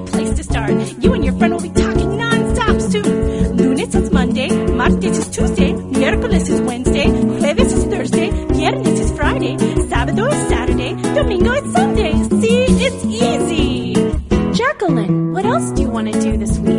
great place to start. You and your friend will be talking non-stop soon. Lunes is Monday, martes is Tuesday, miércoles is Wednesday, jueves is Thursday, viernes is Friday, sábado is Saturday, domingo is Sunday. See, it's easy. Jacqueline, what else do you want to do this week?